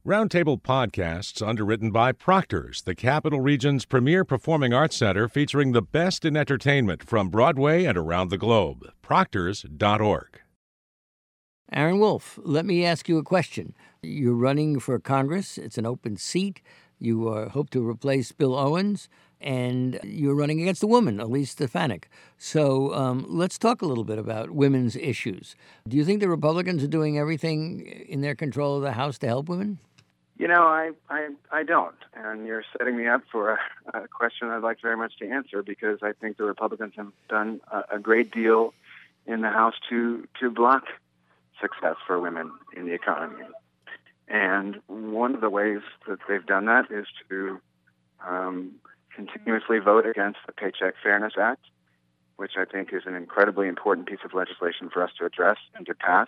Roundtable Podcasts, underwritten by Proctor's, the Capital Region's premier performing arts center featuring the best in entertainment from Broadway and around the globe. Proctors.org. Aaron Wolf, let me ask you a question. You're running for Congress. It's an open seat. You hope to replace Bill Owens, and you're running against a woman, Elise Stefanik. So let's talk a little bit about women's issues. Do you think the Republicans are doing everything in their control of the House to help women? You know, I don't. And you're setting me up for a question I'd like very much to answer, because I think the Republicans have done a great deal in the House to block success for women in the economy. And one of the ways that they've done that is to continuously vote against the Paycheck Fairness Act, which I think is an incredibly important piece of legislation for us to address and to pass.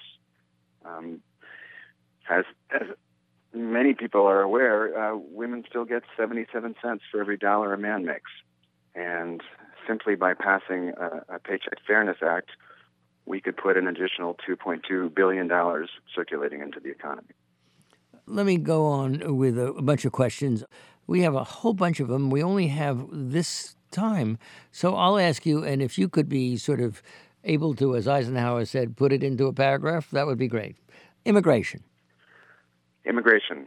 As many people are aware, women still get 77 cents for every dollar a man makes. And simply by passing a Paycheck Fairness Act, we could put an additional $2.2 billion circulating into the economy. Let me go on with a bunch of questions. We have a whole bunch of them. We only have this time. So I'll ask you, and if you could be sort of able to, as Eisenhower said, put it into a paragraph, that would be great. Immigration. Immigration.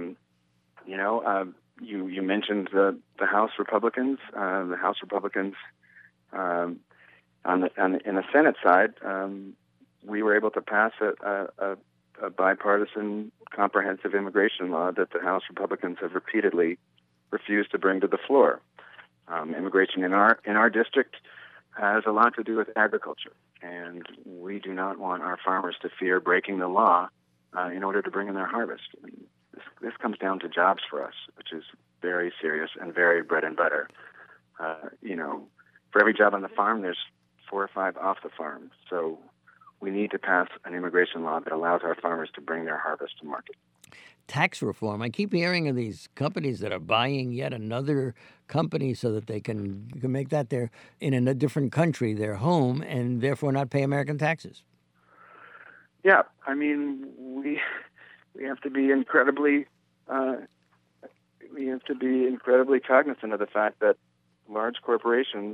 You mentioned the House Republicans. The House Republicans, in the Senate side, we were able to pass a bipartisan, comprehensive immigration law that the House Republicans have repeatedly refused to bring to the floor. Immigration in our district has a lot to do with agriculture, and we do not want our farmers to fear breaking the law in order to bring in their harvest. And this comes down to jobs for us, which is very serious and very bread and butter. For every job on the farm, there's 4 or 5 off the farm. So we need to pass an immigration law that allows our farmers to bring their harvest to market. Tax reform. I keep hearing of these companies that are buying yet another company so that they can make that in a different country, their home, and therefore not pay American taxes. Yeah, I mean, we have to be incredibly cognizant of the fact that large corporations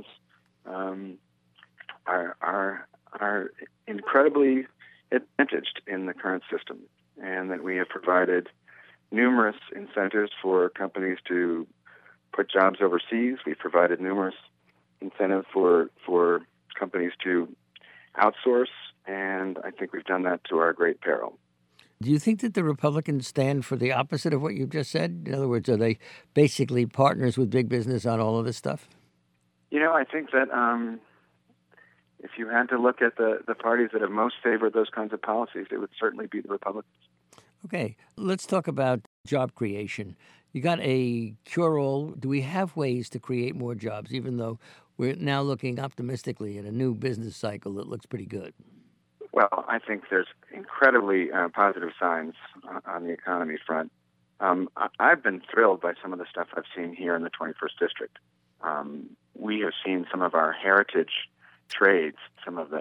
are incredibly advantaged in the current system, and that we have provided numerous incentives for companies to put jobs overseas. We've provided numerous incentives for companies to outsource, and I think we've done that to our great peril. Do you think that the Republicans stand for the opposite of what you've just said? In other words, are they basically partners with big business on all of this stuff? I think that if you had to look at the parties that have most favored those kinds of policies, it would certainly be the Republicans. Okay, let's talk about job creation. You got a cure-all. Do we have ways to create more jobs, even though we're now looking optimistically at a new business cycle that looks pretty good? Well, I think there's incredibly positive signs on the economy front. I've been thrilled by some of the stuff I've seen here in the 21st District. We have seen some of our heritage trades, some of the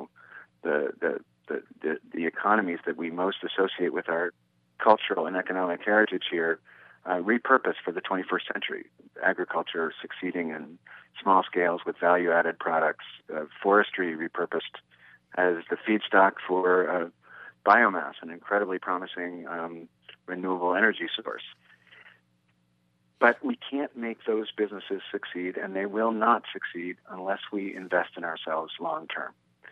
economies that we most associate with our cultural and economic heritage here, repurposed for the 21st century. Agriculture succeeding in small scales with value-added products, forestry repurposed as the feedstock for biomass, an incredibly promising renewable energy source. But we can't make those businesses succeed, and they will not succeed unless we invest in ourselves long term.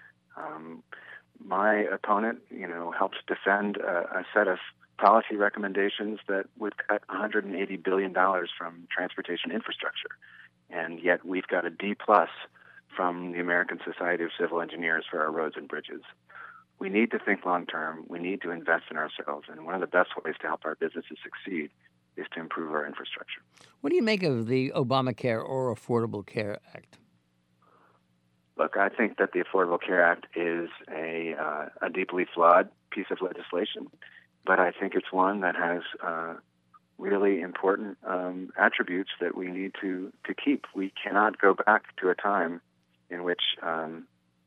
My opponent, helps defend a set of policy recommendations that would cut $180 billion from transportation infrastructure, and yet we've got a D+ from the American Society of Civil Engineers for our roads and bridges. We need to think long term. We need to invest in ourselves, and one of the best ways to help our businesses succeed is to improve our infrastructure. What do you make of the Obamacare or Affordable Care Act? Look, I think that the Affordable Care Act is a deeply flawed piece of legislation, but I think it's one that has really important attributes that we need to keep. We cannot go back to a time in which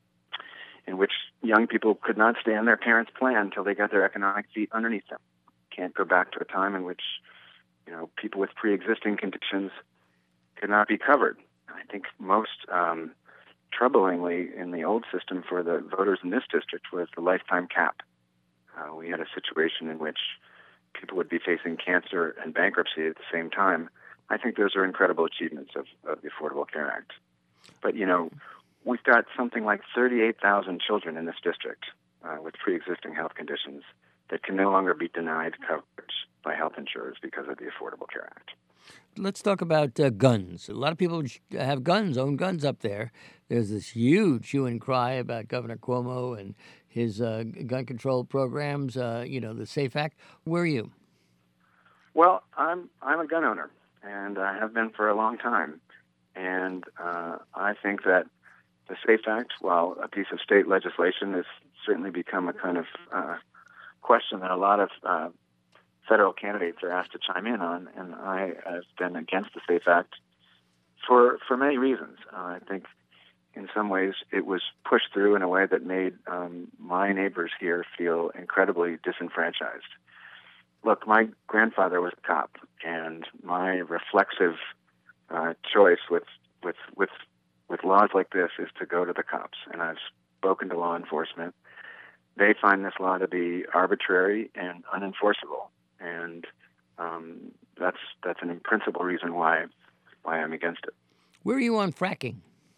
young people could not stay on their parents' plan until they got their economic feet underneath them. can't go back to a time in which, people with pre-existing conditions could not be covered. I think most troublingly in the old system for the voters in this district was the lifetime cap. We had a situation in which people would be facing cancer and bankruptcy at the same time. I think those are incredible achievements of the Affordable Care Act. But, we've got something like 38,000 children in this district with pre-existing health conditions that can no longer be denied coverage by health insurers because of the Affordable Care Act. Let's talk about guns. A lot of people have guns, own guns up there. There's this huge hue and cry about Governor Cuomo and his gun control programs, the SAFE Act. Where are you? Well, I'm a gun owner, and I have been for a long time. And I think that the SAFE Act, while a piece of state legislation, has certainly become a kind of question that a lot of federal candidates are asked to chime in on, and I have been against the SAFE Act for many reasons. I think in some ways it was pushed through in a way that made my neighbors here feel incredibly disenfranchised. Look, my grandfather was a cop, and my reflexive choice with laws like this is to go to the cops. And I've spoken to law enforcement. They find this law to be arbitrary and unenforceable, and that's an principal reason why I'm against it. Where are you on fracking?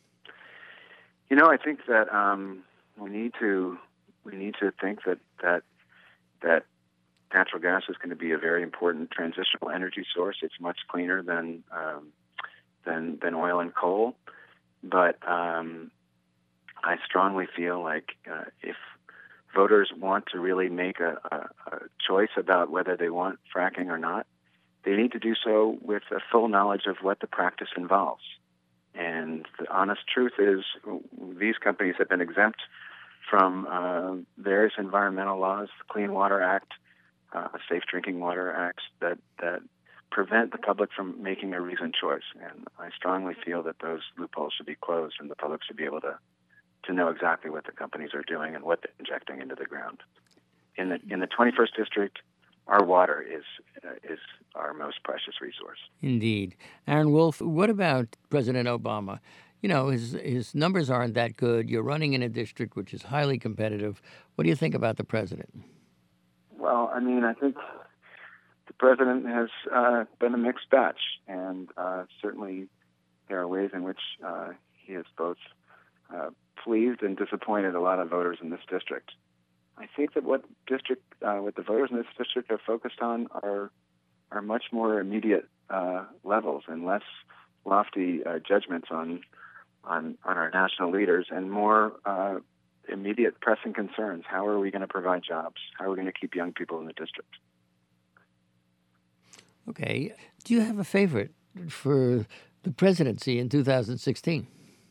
I think that we need to think that natural gas is going to be a very important transitional energy source. It's much cleaner than oil and coal, but I strongly feel like if voters want to really make a choice about whether they want fracking or not, they need to do so with a full knowledge of what the practice involves. And the honest truth is these companies have been exempt from various environmental laws, the Clean Water Act, Safe Drinking Water Act, that prevent the public from making a reasoned choice. And I strongly feel that those loopholes should be closed and the public should be able to know exactly what the companies are doing and what they're injecting into the ground. In the 21st district, our water is our most precious resource. Indeed. Aaron Wolf, what about President Obama? His numbers aren't that good. You're running in a district which is highly competitive. What do you think about the president? Well, I think the president has been a mixed batch, and certainly there are ways in which he has both pleased and disappointed a lot of voters in this district. I think that what the voters in this district are focused on are much more immediate levels and less lofty judgments on our national leaders, and more immediate pressing concerns. How are we going to provide jobs? How are we going to keep young people in the district? Okay. Do you have a favorite for the presidency in 2016?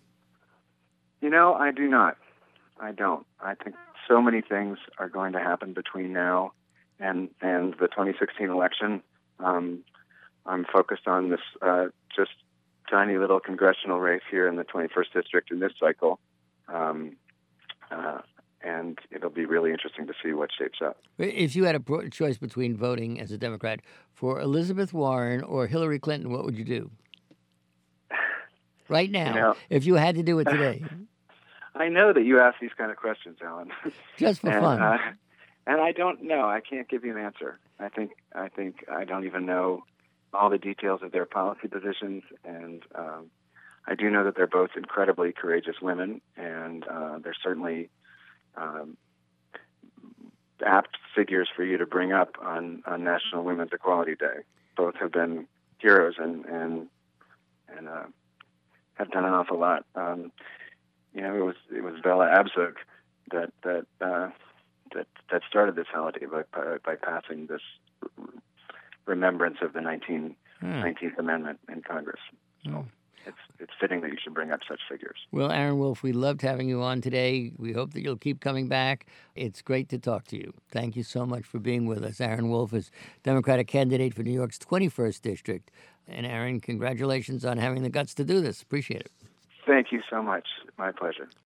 I do not. I don't. I think so many things are going to happen between now and the 2016 election. I'm focused on this just tiny little congressional race here in the 21st district in this cycle. And it'll be really interesting to see what shapes up. If you had a choice between voting as a Democrat for Elizabeth Warren or Hillary Clinton, what would you do? Right now, if you had to do it today. I know that you ask these kind of questions, Alan. Just for fun. And I don't know. I can't give you an answer. I think I don't even know all the details of their policy positions, and I do know that they're both incredibly courageous women, and they're certainly apt figures for you to bring up on National Women's Equality Day. Both have been heroes and have done an awful lot. It was Bella Abzug that started this holiday by passing this remembrance of the 19th Amendment in Congress. So it's fitting that you should bring up such figures. Well, Aaron Wolf, we loved having you on today. We hope that you'll keep coming back. It's great to talk to you. Thank you so much for being with us. Aaron Wolf is Democratic candidate for New York's 21st District. And Aaron, congratulations on having the guts to do this. Appreciate it. Thank you so much. My pleasure.